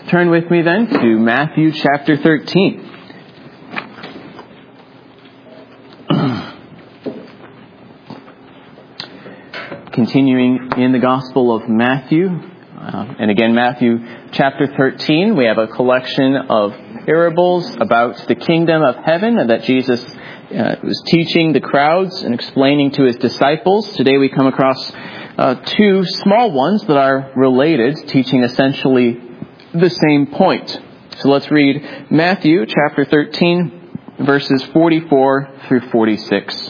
Turn with me then to Matthew chapter 13. Continuing in the Gospel of Matthew, and again Matthew chapter 13, we have a collection of parables about the kingdom of heaven that Jesus was teaching the crowds and explaining to his disciples. Today we come across two small ones that are related, teaching essentially the same point. So let's read Matthew chapter 13, verses 44 through 46.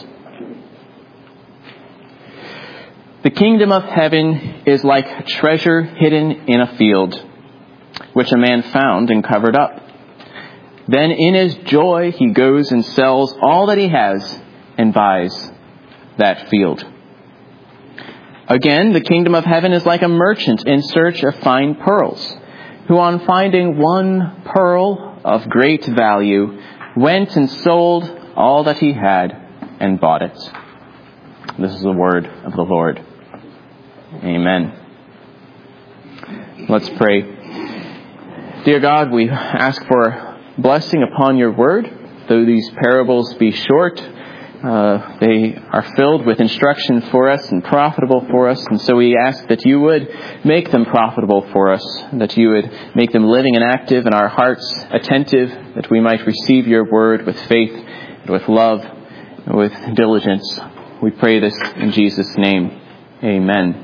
The kingdom of heaven is like treasure hidden in a field, which a man found and covered up. Then in his joy he goes and sells all that he has and buys that field. Again, the kingdom of heaven is like a merchant in search of fine pearls, who on finding one pearl of great value, went and sold all that he had and bought it. This is the word of the Lord. Amen. Let's pray. Dear God, we ask for blessing upon your word. Though these parables be short, they are filled with instruction for us and profitable for us. And so we ask that you would make them profitable for us, that you would make them living and active and our hearts attentive, that we might receive your word with faith and with love and with diligence. We pray this in Jesus' name. Amen.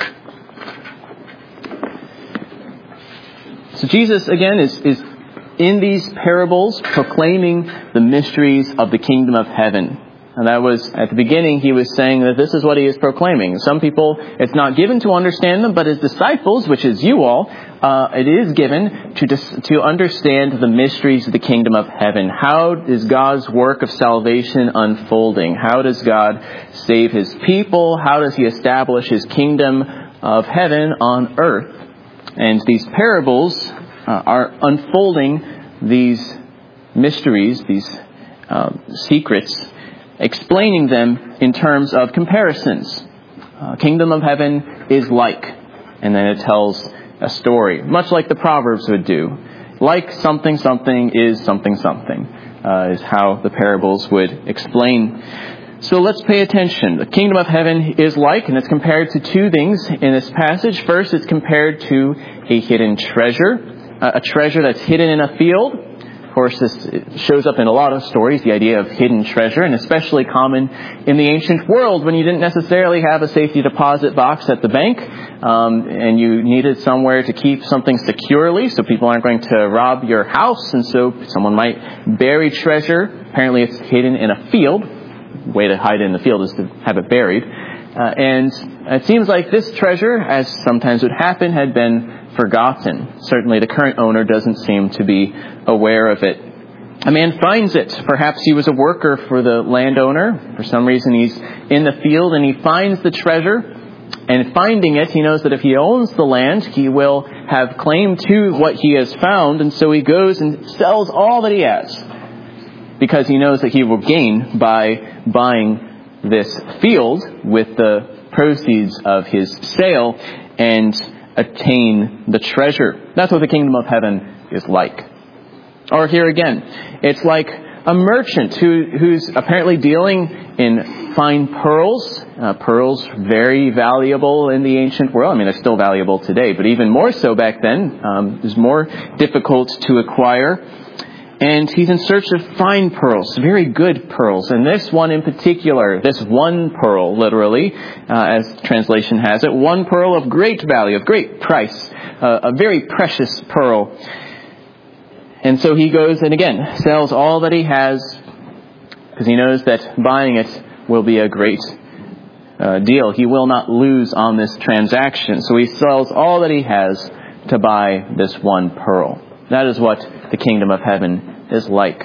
So Jesus, again, is in these parables proclaiming the mysteries of the kingdom of heaven. And that was, at the beginning, he was saying that this is what he is proclaiming. Some people, it's not given to understand them, but his disciples, which is you all, it is given to understand the mysteries of the kingdom of heaven. How is God's work of salvation unfolding? How does God save his people? How does he establish his kingdom of heaven on earth? And these parables are unfolding these mysteries, these secrets, explaining them in terms of comparisons. Kingdom of heaven is like, and then it tells a story, much like the Proverbs would do. Like something, something is something, something, is how the parables would explain. So let's pay attention. The kingdom of heaven is like, and it's compared to two things in this passage. First, it's compared to a hidden treasure, a treasure that's hidden in a field. Of course, this shows up in a lot of stories, the idea of hidden treasure, and especially common in the ancient world when you didn't necessarily have a safety deposit box at the bank, and you needed somewhere to keep something securely so people aren't going to rob your house, and so someone might bury treasure. Apparently it's hidden in a field. The way to hide it in the field is to have it buried. And it seems like this treasure, as sometimes would happen, had been forgotten. Certainly the current owner doesn't seem to be aware of it. A man finds it. Perhaps he was a worker for the landowner. For some reason he's in the field and he finds the treasure. And finding it, he knows that if he owns the land, he will have claim to what he has found. And so he goes and sells all that he has, because he knows that he will gain by buying this field with the proceeds of his sale and attain the treasure. That's what the kingdom of heaven is like. Or here again, it's like a merchant who's apparently dealing in fine pearls. Pearls, very valuable in the ancient world. I mean, they're still valuable today, but even more so back then. It was more difficult to acquire. And he's in search of fine pearls, very good pearls. And this one in particular, this one pearl, literally, as translation has it, one pearl of great value, of great price, a very precious pearl. And so he goes and again sells all that he has, because he knows that buying it will be a great deal. He will not lose on this transaction. So he sells all that he has to buy this one pearl. That is what the kingdom of heaven is like.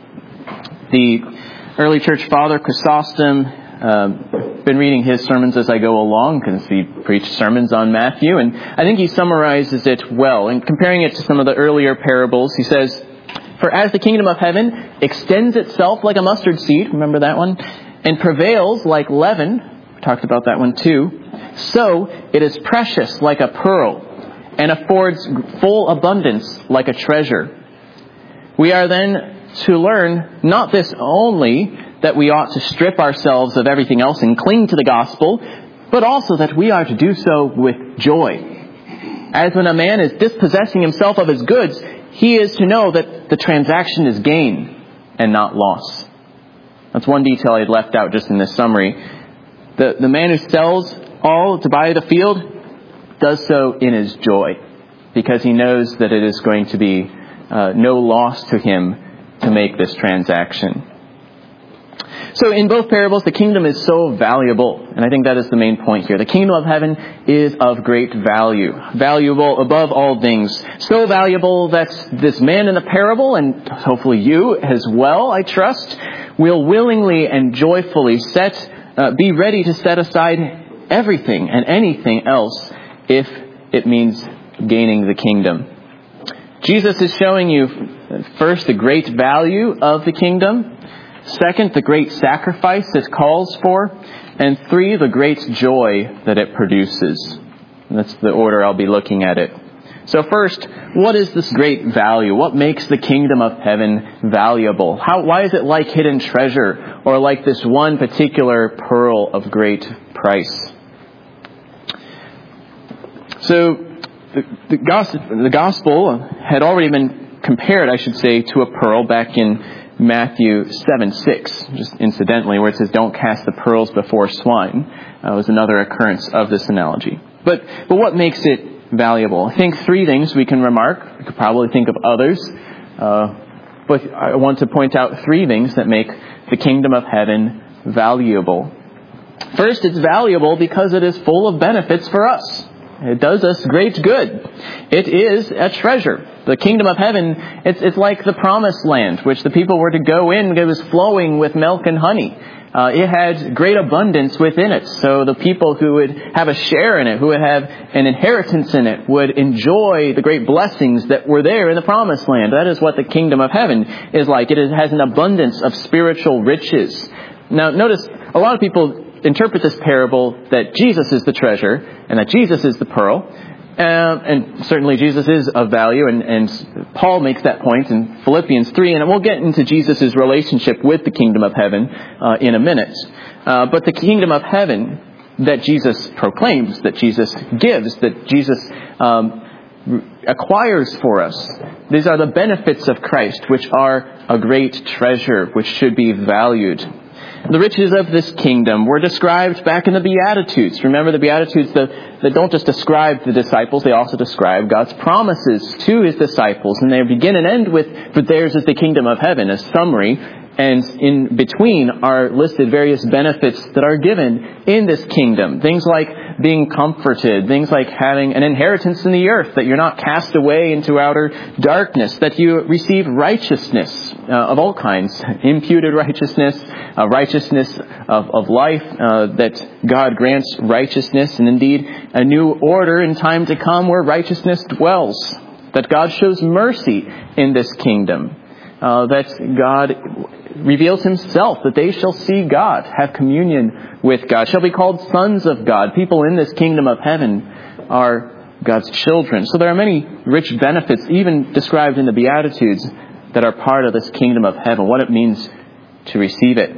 The early church father, Chrysostom, been reading his sermons as I go along, because he preached sermons on Matthew, and I think he summarizes it well. And comparing it to some of the earlier parables, he says, "For as the kingdom of heaven extends itself like a mustard seed," remember that one, "and prevails like leaven," we talked about that one too, "so it is precious like a pearl, and affords full abundance like a treasure. We are then to learn not this only, that we ought to strip ourselves of everything else and cling to the gospel, but also that we are to do so with joy. As when a man is dispossessing himself of his goods, he is to know that the transaction is gain and not loss. That's one detail I had left out just in this summary. The man who sells all to buy the field does so in his joy, because he knows that it is going to be no loss to him to make this transaction. So in both parables, the kingdom is so valuable, and I think that is the main point here. The kingdom of heaven is of great value, valuable above all things. So valuable that this man in the parable, and hopefully you as well, I trust, will willingly and joyfully be ready to set aside everything and anything else if it means gaining the kingdom. Jesus is showing you, first, the great value of the kingdom. Second, the great sacrifice it calls for. And 3, the great joy that it produces. And that's the order I'll be looking at it. So first, what is this great value? What makes the kingdom of heaven valuable? Why is it like hidden treasure, or like this one particular pearl of great price? So the gospel had already been compared, I should say, to a pearl back in Matthew 7:6, just incidentally, where it says, "Don't cast the pearls before swine." Was another occurrence of this analogy. But what makes it valuable? I think 3 things we can remark. We could probably think of others. But I want to point out 3 things that make the kingdom of heaven valuable. First, it's valuable because it is full of benefits for us. It does us great good. It is a treasure. The kingdom of heaven, it's like the promised land, which the people were to go in. It was flowing with milk and honey. It had great abundance within it. So the people who would have a share in it, who would have an inheritance in it, would enjoy the great blessings that were there in the promised land. That is what the kingdom of heaven is like. It has an abundance of spiritual riches. Now, notice, a lot of people interpret this parable that Jesus is the treasure and that Jesus is the pearl. And certainly Jesus is of value, and Paul makes that point in Philippians 3, and we'll get into Jesus' relationship with the kingdom of heaven in a minute. But the kingdom of heaven that Jesus proclaims, that Jesus gives, that Jesus acquires for us, these are the benefits of Christ, which are a great treasure, which should be valued. The riches of this kingdom were described back in the Beatitudes. Remember the Beatitudes that don't just describe the disciples, they also describe God's promises to His disciples. And they begin and end with, "For theirs is the kingdom of heaven," a summary. And in between are listed various benefits that are given in this kingdom. Things like being comforted, things like having an inheritance in the earth, that you're not cast away into outer darkness, that you receive righteousness of all kinds, imputed righteousness, righteousness of life, that God grants righteousness, and indeed a new order in time to come where righteousness dwells, that God shows mercy in this kingdom, that God reveals Himself, that they shall see God, have communion with God, shall be called sons of God. People in this kingdom of heaven are God's children. So there are many rich benefits, even described in the Beatitudes, that are part of this kingdom of heaven, what it means to receive it.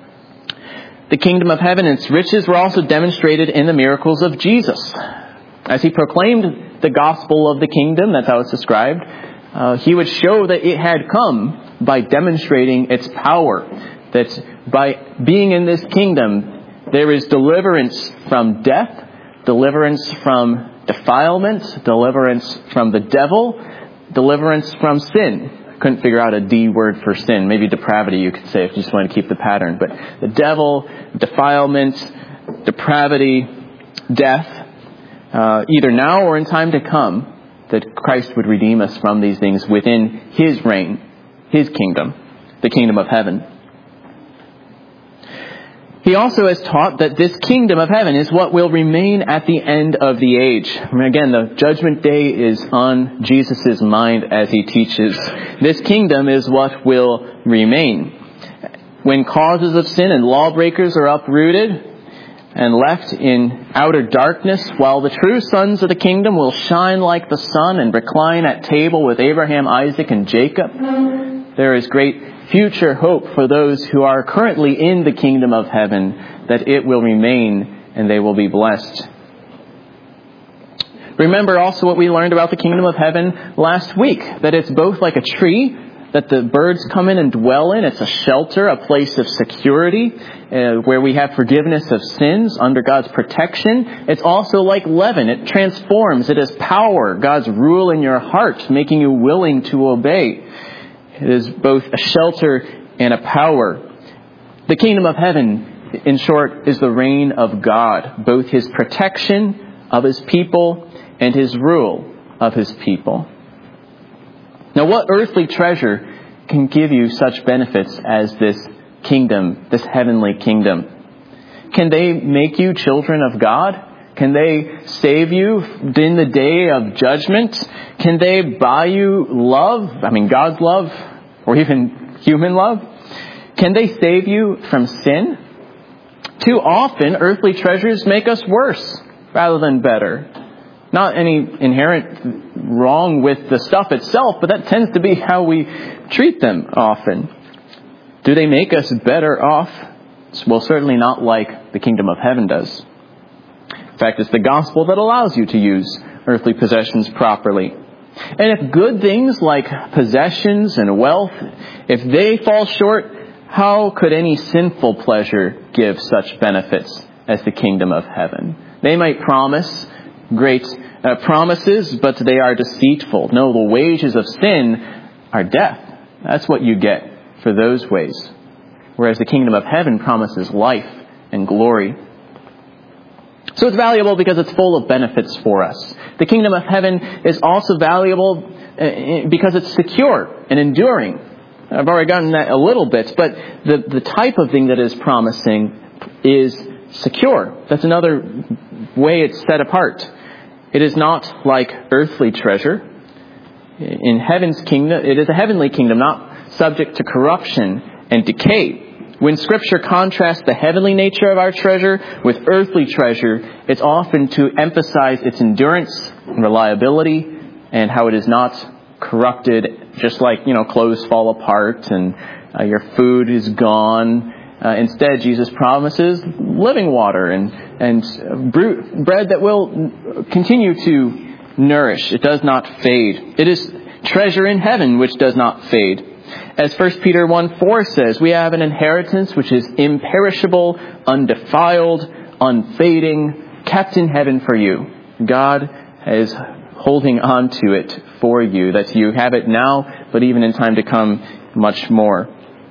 The kingdom of heaven and its riches were also demonstrated in the miracles of Jesus. As He proclaimed the gospel of the kingdom, that's how it's described, He would show that it had come by demonstrating its power. That by being in this kingdom, there is deliverance from death, deliverance from defilement, deliverance from the devil, deliverance from sin. I couldn't figure out a D word for sin. Maybe depravity, you could say, if you just want to keep the pattern. But the devil, defilement, depravity, death, either now or in time to come, that Christ would redeem us from these things within His reign, His kingdom, the kingdom of heaven. He also has taught that this kingdom of heaven is what will remain at the end of the age. Again, the judgment day is on Jesus' mind as He teaches. This kingdom is what will remain. When causes of sin and lawbreakers are uprooted, and left in outer darkness, while the true sons of the kingdom will shine like the sun and recline at table with Abraham, Isaac, and Jacob. There is great future hope for those who are currently in the kingdom of heaven, that it will remain and they will be blessed. Remember also what we learned about the kingdom of heaven last week, that it's both like a tree that the birds come in and dwell in. It's a shelter, a place of security, where we have forgiveness of sins under God's protection. It's also like leaven. It transforms. It has power, God's rule in your heart, making you willing to obey. It is both a shelter and a power. The kingdom of heaven, in short, is the reign of God, both His protection of His people and His rule of His people. Now, what earthly treasure can give you such benefits as this kingdom, this heavenly kingdom? Can they make you children of God? Can they save you in the day of judgment? Can they buy you love? I mean, God's love, or even human love? Can they save you from sin? Too often, earthly treasures make us worse rather than better. Not any inherent wrong with the stuff itself, but that tends to be how we treat them often. Do they make us better off? Well, certainly not like the kingdom of heaven does. In fact, it's the gospel that allows you to use earthly possessions properly. And if good things like possessions and wealth, if they fall short, how could any sinful pleasure give such benefits as the kingdom of heaven? They might promise great promises, but they are deceitful. No, the wages of sin are death. That's what you get for those ways. Whereas the kingdom of heaven promises life and glory. So it's valuable because it's full of benefits for us. The kingdom of heaven is also valuable because it's secure and enduring. I've already gotten that a little bit, but the type of thing that is promising is secure. That's another way it's set apart. It is not like earthly treasure. In heaven's kingdom, it is a heavenly kingdom, not subject to corruption and decay. When Scripture contrasts the heavenly nature of our treasure with earthly treasure, it's often to emphasize its endurance and reliability and how it is not corrupted, just like, clothes fall apart and your food is gone. Instead, Jesus promises living water and bread that will continue to nourish. It does not fade. It is treasure in heaven which does not fade. As 1 Peter 1:4 says, we have an inheritance which is imperishable, undefiled, unfading, kept in heaven for you. God is holding on to it for you, that you have it now, but even in time to come, much more.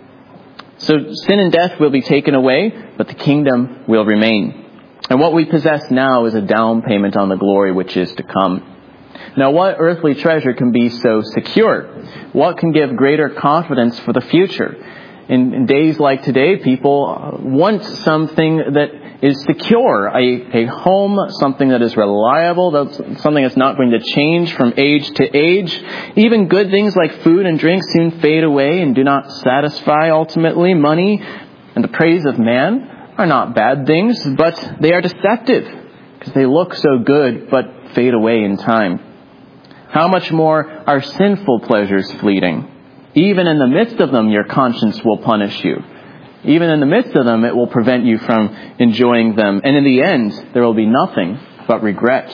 So sin and death will be taken away, but the kingdom will remain. And what we possess now is a down payment on the glory which is to come. Now, what earthly treasure can be so secure? What can give greater confidence for the future? In days like today, people want something that is secure, a home, something that is reliable, something that's not going to change from age to age. Even good things like food and drink soon fade away and do not satisfy ultimately. Money and the praise of man are not bad things, but they are deceptive because they look so good but fade away in time. How much more are sinful pleasures fleeting? Even in the midst of them, your conscience will punish you. Even in the midst of them, it will prevent you from enjoying them. And in the end, there will be nothing but regret.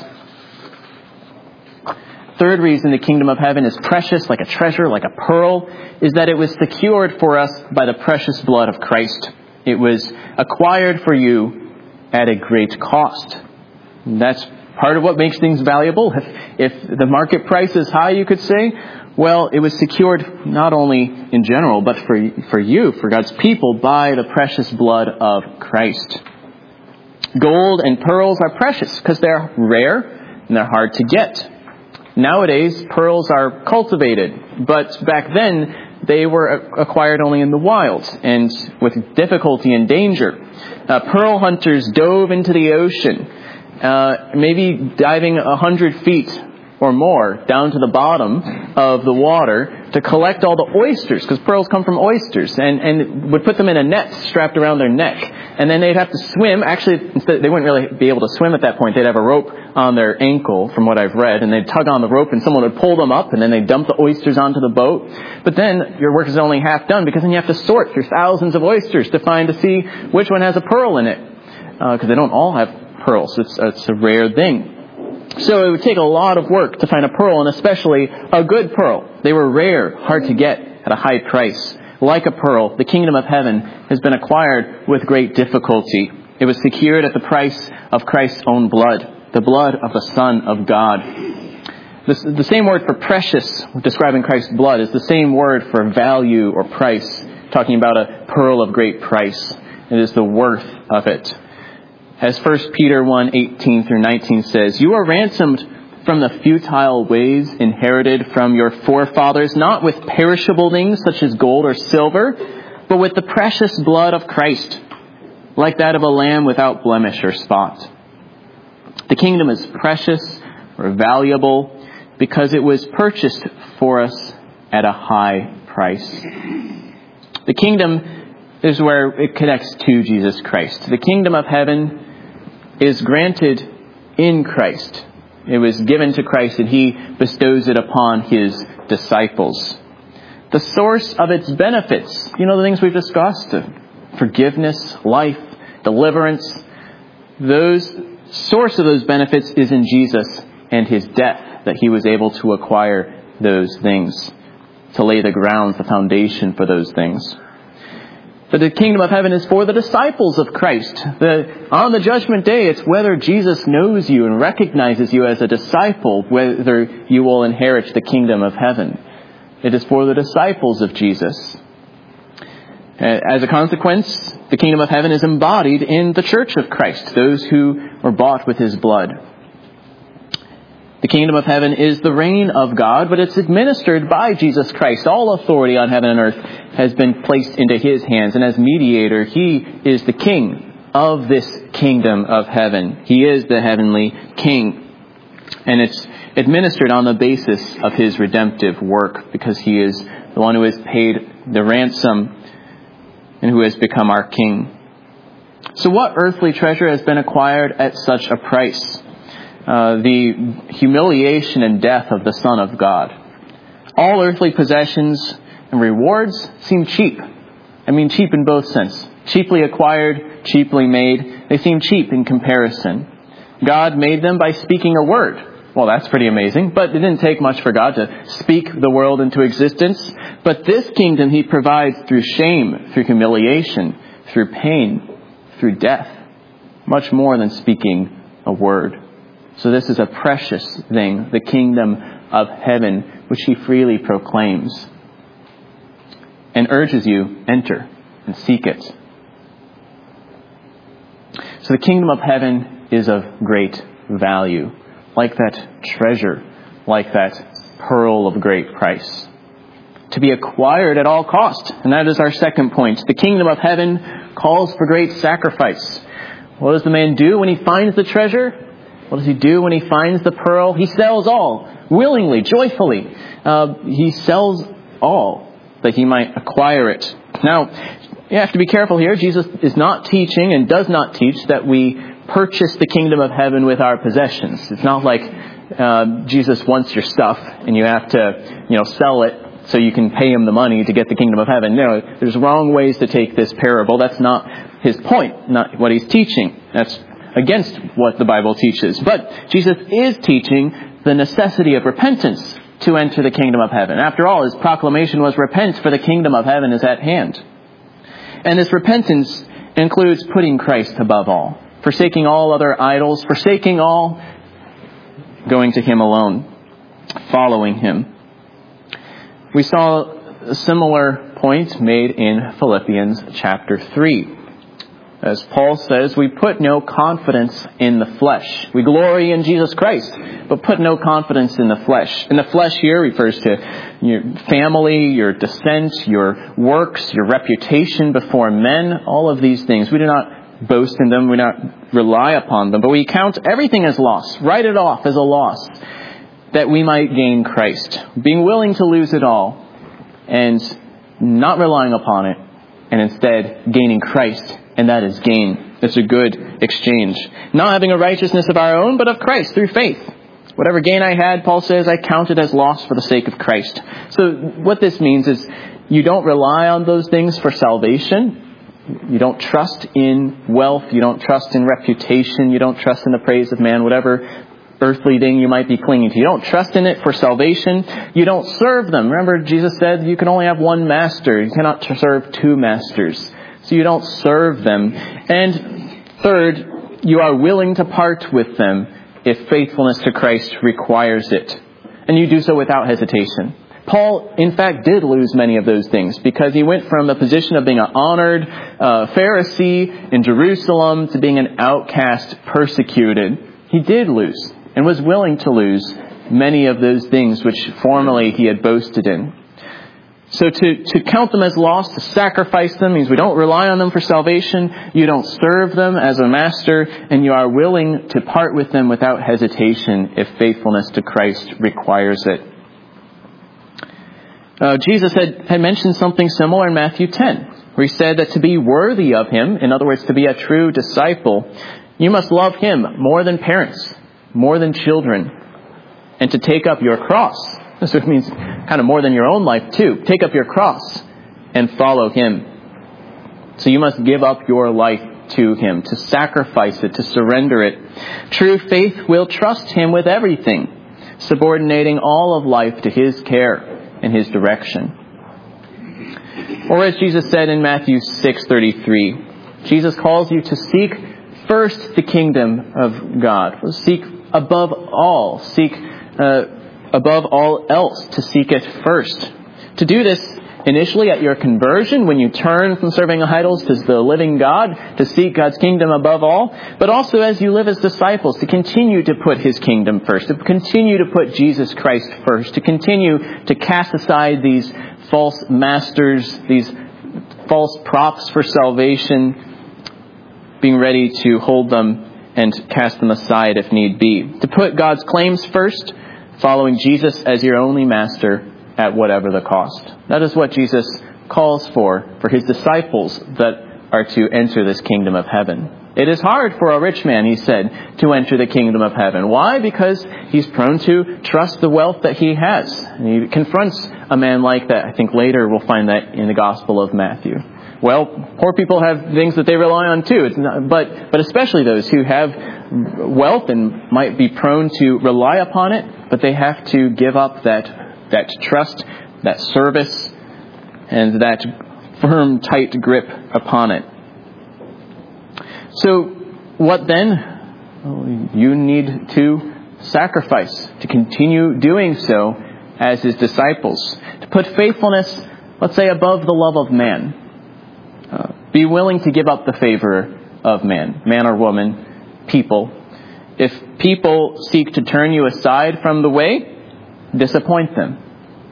Third reason the kingdom of heaven is precious, like a treasure, like a pearl, is that it was secured for us by the precious blood of Christ. It was acquired for you at a great cost. And that's part of what makes things valuable. If the market price is high, you could say, well, it was secured not only in general, but for you, for God's people, by the precious blood of Christ. Gold and pearls are precious because they're rare and they're hard to get. Nowadays, pearls are cultivated, but back then they were acquired only in the wild and with difficulty and danger. Pearl hunters dove into the ocean, maybe diving 100 feet or more down to the bottom of the water to collect all the oysters, because pearls come from oysters, and would put them in a net strapped around their neck. And then they'd have to swim. Actually, instead, they wouldn't really be able to swim at that point. They'd have a rope on their ankle, from what I've read, and they'd tug on the rope, and someone would pull them up, and then they'd dump the oysters onto the boat. But then your work is only half done, because then you have to sort through thousands of oysters to see which one has a pearl in it, because they don't all have pearls. It's a rare thing. So it would take a lot of work to find a pearl, and especially a good pearl. They were rare, hard to get, at a high price. Like a pearl, the kingdom of heaven has been acquired with great difficulty. It was secured at the price of Christ's own blood, the blood of the Son of God. The same word for precious, describing Christ's blood, is the same word for value or price, talking about a pearl of great price. It is the worth of it. As 1 Peter 1:18 through 19 says, "You are ransomed from the futile ways inherited from your forefathers, not with perishable things such as gold or silver, but with the precious blood of Christ, like that of a lamb without blemish or spot." The kingdom is precious or valuable because it was purchased for us at a high price. The kingdom is where it connects to Jesus Christ. The kingdom of heaven is granted in Christ. It was given to Christ, and He bestows it upon His disciples. The source of its benefits, the things we've discussed, forgiveness, life, deliverance, the source of those benefits is in Jesus and His death, that He was able to acquire those things, to lay the grounds, the foundation for those things. But the kingdom of heaven is for the disciples of Christ. On the judgment day, it's whether Jesus knows you and recognizes you as a disciple, whether you will inherit the kingdom of heaven. It is for the disciples of Jesus. As a consequence, the kingdom of heaven is embodied in the church of Christ, those who were bought with His blood. The kingdom of heaven is the reign of God, but it's administered by Jesus Christ. All authority on heaven and earth has been placed into His hands, and as mediator, He is the king of this kingdom of heaven. He is the heavenly king, and it's administered on the basis of His redemptive work, because He is the one who has paid the ransom and who has become our king. So what earthly treasure has been acquired at such a price? The humiliation and death of the Son of God. All earthly possessions and rewards seem cheap. I mean cheap in both sense. Cheaply acquired, cheaply made. They seem cheap in comparison. God made them by speaking a word. Well, that's pretty amazing, but it didn't take much for God to speak the world into existence. But this kingdom He provides through shame, through humiliation, through pain, through death. Much more than speaking a word. So this is a precious thing, the kingdom of heaven, which He freely proclaims and urges you, enter and seek it. So the kingdom of heaven is of great value, like that treasure, like that pearl of great price, to be acquired at all cost. And that is our second point. The kingdom of heaven calls for great sacrifice. What does the man do when he finds the treasure? What does he do when he finds the pearl? He sells all, willingly, joyfully. He sells all that he might acquire it. Now, you have to be careful here. Jesus is not teaching and does not teach that we purchase the kingdom of heaven with our possessions. It's not like Jesus wants your stuff and you have to, sell it so you can pay Him the money to get the kingdom of heaven. No, there's wrong ways to take this parable. That's not His point, not what He's teaching. That's against what the Bible teaches. But Jesus is teaching the necessity of repentance to enter the kingdom of heaven. After all, His proclamation was, "Repent, for the kingdom of heaven is at hand." And this repentance includes putting Christ above all, forsaking all other idols, forsaking all, going to Him alone, following Him. We saw a similar point made in Philippians chapter 3. As Paul says, we put no confidence in the flesh. We glory in Jesus Christ, but put no confidence in the flesh. And the flesh here refers to your family, your descent, your works, your reputation before men, all of these things. We do not boast in them. We do not rely upon them, but we count everything as loss, write it off as a loss, that we might gain Christ. Being willing to lose it all and not relying upon it, and instead gaining Christ, and that is gain. It's a good exchange. Not having a righteousness of our own, but of Christ through faith. Whatever gain I had, Paul says, I counted as loss for the sake of Christ. So what this means is you don't rely on those things for salvation. You don't trust in wealth. You don't trust in reputation. You don't trust in the praise of man, whatever earthly thing you might be clinging to. You don't trust in it for salvation. You don't serve them. Remember, Jesus said you can only have one master. You cannot serve two masters. So you don't serve them. And third, you are willing to part with them if faithfulness to Christ requires it. And you do so without hesitation. Paul, in fact, did lose many of those things because he went from a position of being an honored Pharisee in Jerusalem to being an outcast, persecuted. He did lose and was willing to lose many of those things which formerly he had boasted in. So to count them as lost, to sacrifice them, means we don't rely on them for salvation, you don't serve them as a master, and you are willing to part with them without hesitation if faithfulness to Christ requires it. Jesus had mentioned something similar in Matthew 10, where he said that to be worthy of him, in other words, to be a true disciple, you must love him more than parents, more than children, and to take up your cross. So it means kind of more than your own life too. Take up your cross and follow him. So you must give up your life to him, to sacrifice it, to surrender it. True faith will trust him with everything, subordinating all of life to his care and his direction. Or as Jesus said in Matthew 6:33, Jesus calls you to seek first the kingdom of God. Seek above all. Seek above all else, to seek it first. To do this initially at your conversion, when you turn from serving idols to the living God, to seek God's kingdom above all, but also as you live as disciples, to continue to put his kingdom first, to continue to put Jesus Christ first, to continue to cast aside these false masters, these false props for salvation, being ready to hold them and cast them aside if need be. To put God's claims first, following Jesus as your only master at whatever the cost. That is what Jesus calls for his disciples that are to enter this kingdom of heaven. It is hard for a rich man, he said, to enter the kingdom of heaven. Why? Because he's prone to trust the wealth that he has. And he confronts a man like that. I think later we'll find that in the Gospel of Matthew. Well, poor people have things that they rely on too. But especially those who have wealth and might be prone to rely upon it, but they have to give up that trust, that service, and that firm, tight grip upon it. So what then? You need to sacrifice, to continue doing so as his disciples. To put faithfulness, let's say, above the love of man. Be willing to give up the favor of man or woman, people. If people seek to turn you aside from the way, disappoint them.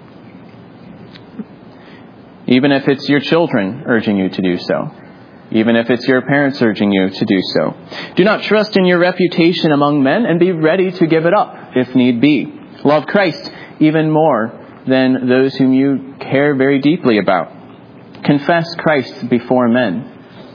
Even if it's your children urging you to do so. Even if it's your parents urging you to do so. Do not trust in your reputation among men and be ready to give it up if need be. Love Christ even more than those whom you care very deeply about. Confess Christ before men.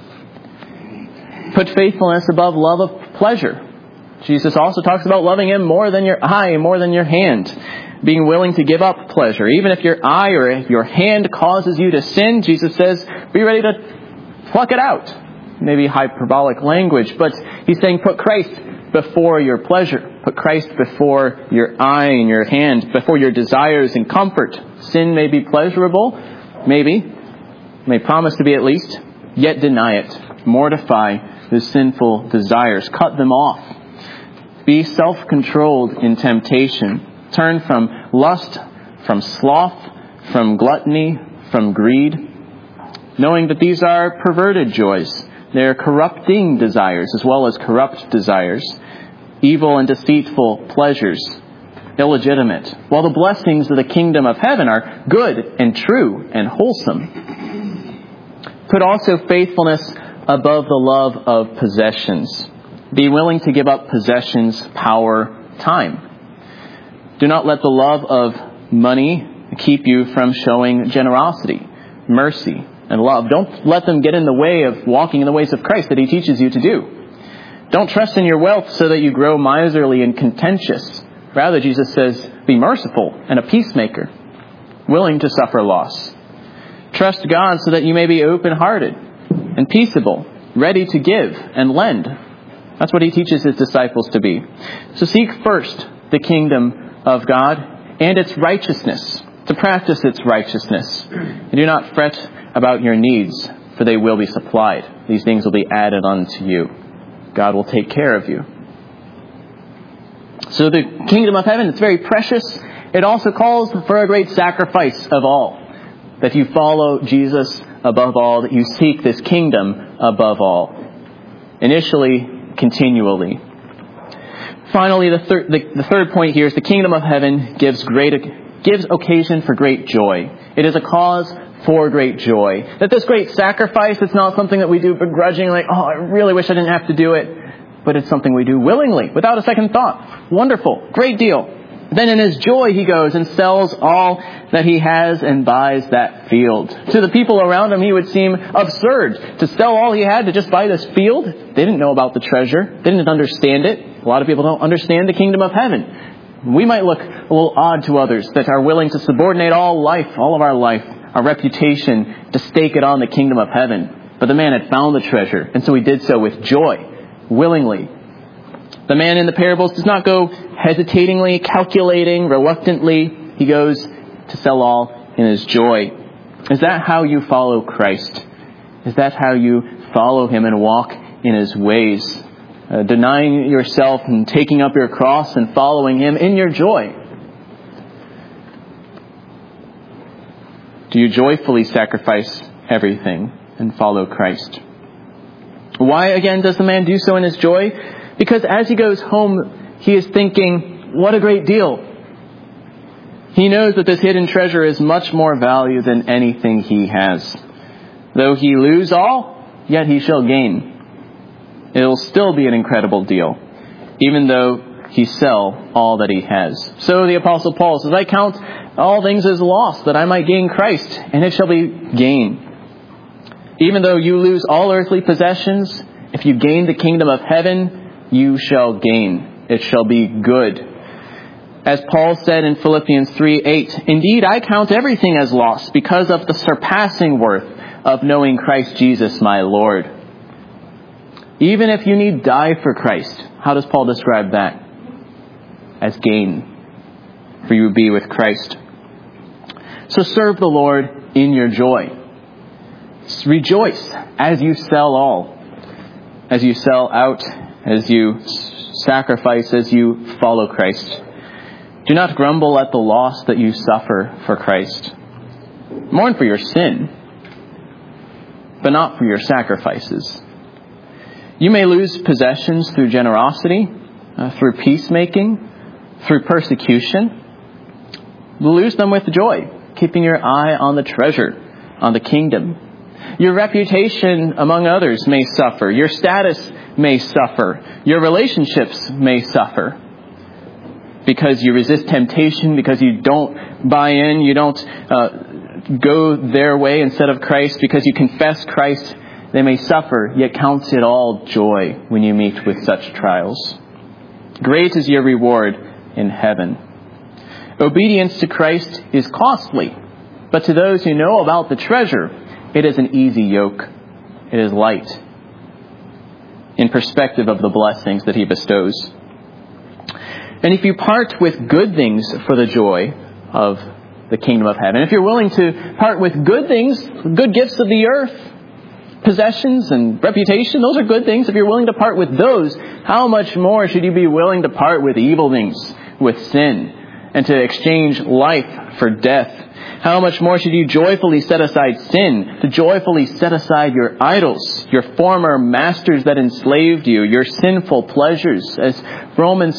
Put faithfulness above love of pleasure. Jesus also talks about loving him more than your eye, more than your hand. Being willing to give up pleasure. Even if your eye or if your hand causes you to sin, Jesus says, be ready to pluck it out. Maybe hyperbolic language, but he's saying put Christ before your pleasure. Put Christ before your eye and your hand, before your desires and comfort. Sin may be pleasurable, maybe, may promise to be at least, yet deny it. Mortify the sinful desires. Cut them off. Be self-controlled in temptation. Turn from lust, from sloth, from gluttony, from greed, knowing that these are perverted joys. They are corrupting desires as well as corrupt desires, evil and deceitful pleasures, illegitimate, while the blessings of the kingdom of heaven are good and true and wholesome. Put also faithfulness above the love of possessions. Be willing to give up possessions, power, time. Do not let the love of money keep you from showing generosity, mercy, and love. Don't let them get in the way of walking in the ways of Christ that he teaches you to do. Don't trust in your wealth so that you grow miserly and contentious. Rather, Jesus says, be merciful and a peacemaker, willing to suffer loss. Trust God so that you may be open-hearted and peaceable, ready to give and lend. That's what he teaches his disciples to be. So seek first the kingdom of God and its righteousness, to practice its righteousness. And do not fret about your needs, for they will be supplied. These things will be added unto you. God will take care of you. So the kingdom of heaven, it's very precious. It also calls for a great sacrifice of all. That you follow Jesus above all, that you seek this kingdom above all. Initially, continually. Finally, the third point here is the kingdom of heaven gives occasion for great joy. It is a cause for great joy. That this great sacrifice, it's not something that we do begrudgingly, like, oh, I really wish I didn't have to do it. But it's something we do willingly, without a second thought. Wonderful. Great deal. Then in his joy, he goes and sells all that he has and buys that field. To the people around him, he would seem absurd to sell all he had to just buy this field. They didn't know about the treasure. They didn't understand it. A lot of people don't understand the kingdom of heaven. We might look a little odd to others that are willing to subordinate all of our life, our reputation, to stake it on the kingdom of heaven. But the man had found the treasure, and so he did so with joy, willingly. The man in the parables does not go hesitatingly, calculating, reluctantly. He goes to sell all in his joy. Is that how you follow Christ? Is that how you follow him and walk in his ways? Denying yourself and taking up your cross and following him in your joy. Do you joyfully sacrifice everything and follow Christ? Why, again, does the man do so in his joy? Because as he goes home, he is thinking, what a great deal. He knows that this hidden treasure is much more value than anything he has. Though he lose all, yet he shall gain. It will still be an incredible deal, even though he sell all that he has. So the Apostle Paul says, I count all things as loss, that I might gain Christ, and it shall be gain. Even though you lose all earthly possessions, if you gain the kingdom of heaven, you shall gain. It shall be good. As Paul said in Philippians 3:8, indeed, I count everything as loss because of the surpassing worth of knowing Christ Jesus my Lord. Even if you need die for Christ, how does Paul describe that? As gain. For you will be with Christ. So serve the Lord in your joy. Rejoice as you sell all. As you sell out, as you sacrifice, as you follow Christ. Do not grumble at the loss that you suffer for Christ. Mourn for your sin, but not for your sacrifices. You may lose possessions through generosity, through peacemaking, through persecution. Lose them with joy, keeping your eye on the treasure, on the kingdom. Your reputation among others may suffer. Your status may suffer. Your relationships may suffer. Because you resist temptation, because you don't buy in, you don't go their way instead of Christ, because you confess Christ, they may suffer, yet count it all joy when you meet with such trials. Great is your reward in heaven. Obedience to Christ is costly, but to those who know about the treasure, it is an easy yoke. It is light in perspective of the blessings that he bestows. And if you part with good things for the joy of the kingdom of heaven, if you're willing to part with good things, good gifts of the earth, possessions and reputation, those are good things. If you're willing to part with those, how much more should you be willing to part with evil things, with sin, and to exchange life for death? How much more should you joyfully set aside sin, to joyfully set aside your idols, your former masters that enslaved you, your sinful pleasures? As Romans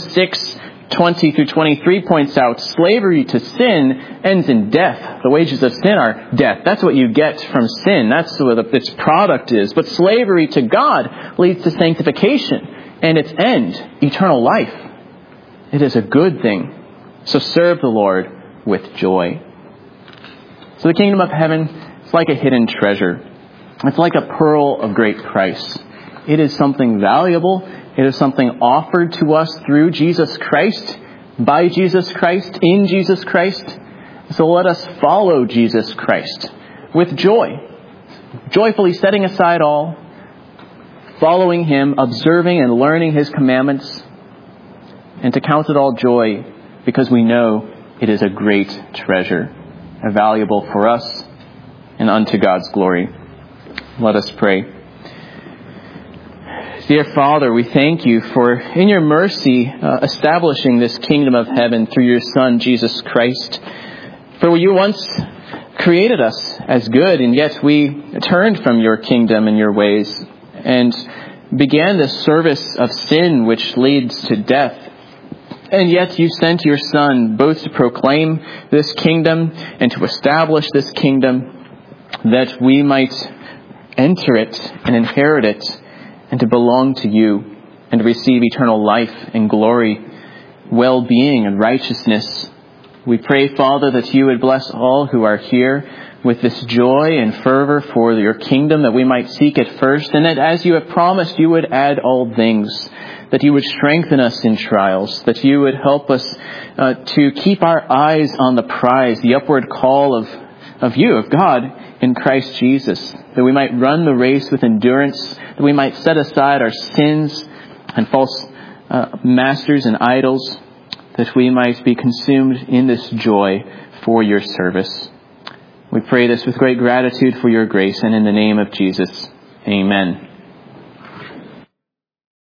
6:20-23 points out, slavery to sin ends in death. The wages of sin are death. That's what you get from sin. That's what its product is. But slavery to God leads to sanctification, and its end, eternal life. It is a good thing. So serve the Lord with joy. So the kingdom of heaven is like a hidden treasure. It's like a pearl of great price. It is something valuable. It is something offered to us through Jesus Christ, by Jesus Christ, in Jesus Christ. So let us follow Jesus Christ with joy, joyfully setting aside all, following Him, observing and learning His commandments, and to count it all joy because we know it is a great treasure, valuable for us and unto God's glory. Let us pray. Dear Father, we thank you for, in your mercy, establishing this kingdom of heaven through your Son, Jesus Christ. For you once created us as good, and yet we turned from your kingdom and your ways and began this service of sin which leads to death. And yet you sent your Son both to proclaim this kingdom and to establish this kingdom, that we might enter it and inherit it and to belong to you and to receive eternal life and glory, well-being and righteousness. We pray, Father, that you would bless all who are here with this joy and fervor for your kingdom, that we might seek it first, and that as you have promised, you would add all things, that you would strengthen us in trials, that you would help us to keep our eyes on the prize, the upward call of you, of God, in Christ Jesus, that we might run the race with endurance, that we might set aside our sins and false masters and idols, that we might be consumed in this joy for your service. We pray this with great gratitude for your grace, and in the name of Jesus, amen.